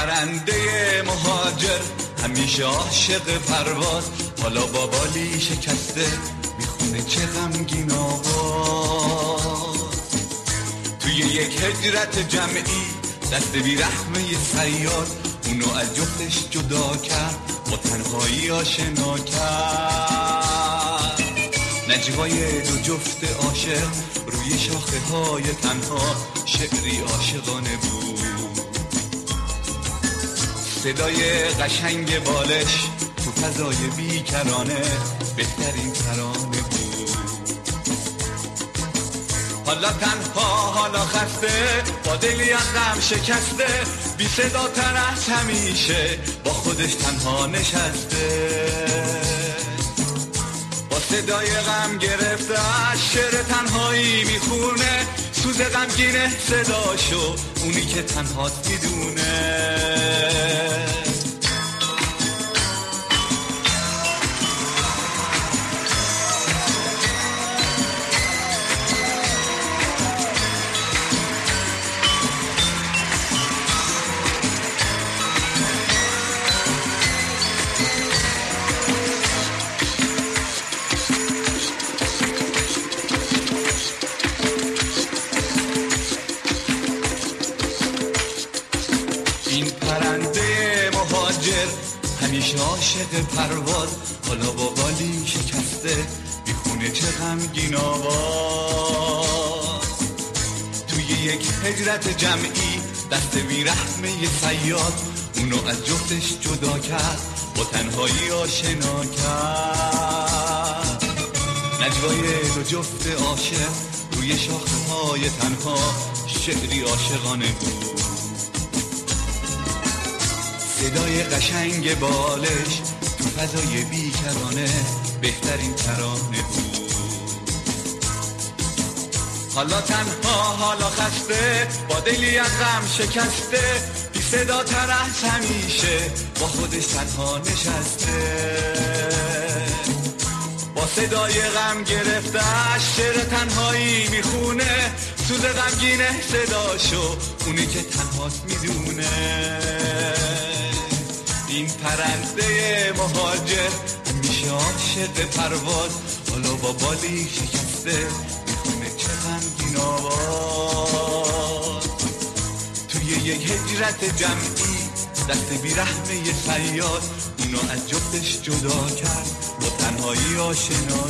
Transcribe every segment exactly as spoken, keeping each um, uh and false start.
پرنده مهاجر همیشه عاشق پرواز، حالا با بالی شکسته میخونه چه غمگین آواز. توی یک هجرت جمعی دست بیرحمه صیاد اونو از جفتش جدا کرد، با تنهایی آشنا کرد. نجوای دو جفت عاشق روی شاخه های تنها شعری عاشقانه بود. صدای قشنگ بالش تو فضای بیکرانه بهترین ترانه بود. حالا تنها حالا خسته با دلی از غم شکسته، بی صدا تر از همیشه با خودش تنها نشسته. با صدای غم گرفته از شعر تنهایی میخونه، سوز غمگینه صداشو اونی که تنهاست میدونه. این پرنده مهاجر همیشه عاشق پرواز، حالا با بالی شکسته میخونه چه غمگین آواز. توی یک هجرت جمعی دست بیرحمه صیاد اونو از جفتش جدا کرد، با تنهایی آشنا کرد. نجوای دو جفت عاشق روی شاخه های تنها شعری عاشقانه بود. صدای قشنگ بالش تو فضای بیکرانه بهترین ترانه بود. حالا تنها حالا خسته با دلی از غم شکسته، بی صدا تر از همیشه با خودش تنها نشسته. با صدای غم گرفته شعر تنهایی میخونه، سوز غمگینه صداشو اونی که تنهاست میدونه. این پرنده مهاجر همیشه عاشق پرواز، حالا با بالی شکسته میخونه چه غمگین آواز. توی یک هجرت جمعی دست بیرحمه صیاد اونو از جفتش جدا کرد، با تنهایی آشنا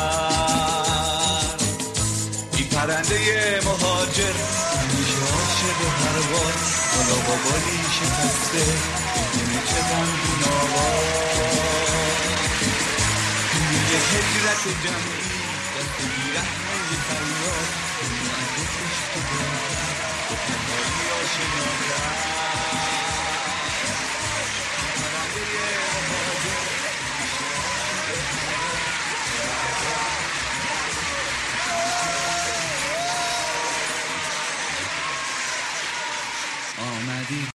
کرد. این پرنده مهاجر همیشه عاشق پرواز، حالا با بالی شکسته میخونه چه غمگین آواز. توی یک هجرت جمعی دست بیرحمه صیاد اونو از جفتش جدا کرد، با تنهایی آشنا کرد. آمدی